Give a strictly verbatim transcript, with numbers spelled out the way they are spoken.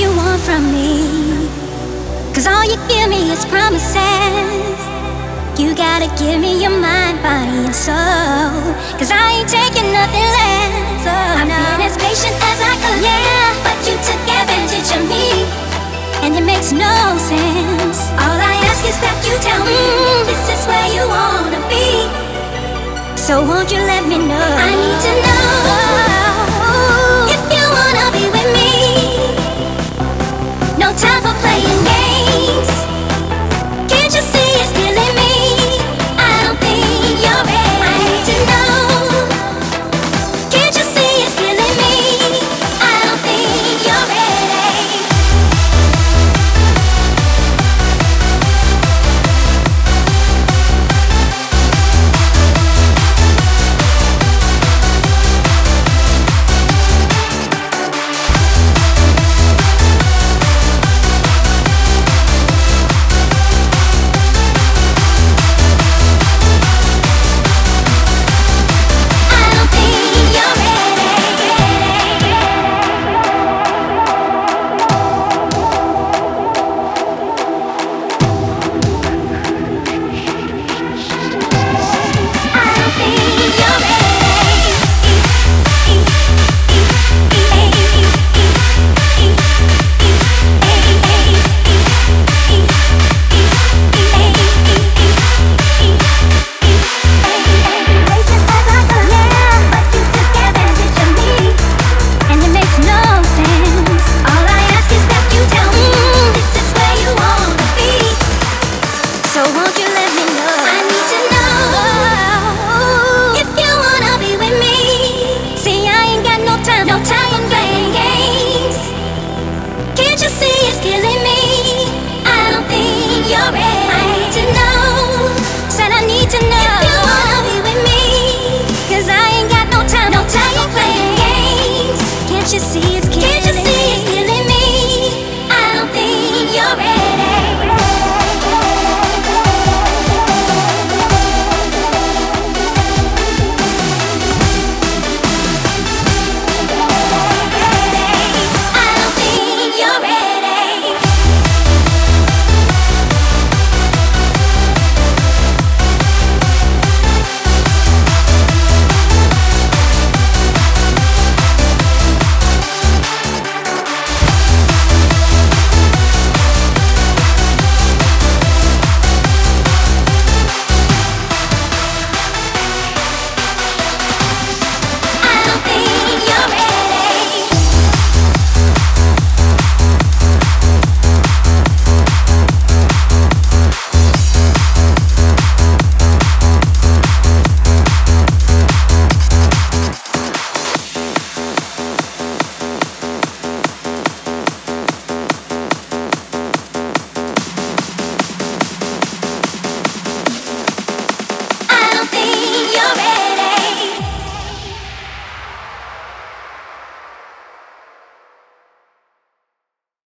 you want from me. Cause all you give me is promises. You gotta give me your mind, body, and soul. Cause I ain't taking nothing less. Oh, I've no. been as patient as I could, yeah, but you took advantage of me, and it makes no sense. All I ask is that you tell me mm, this is where you wanna be. So won't you let me know? I need to know.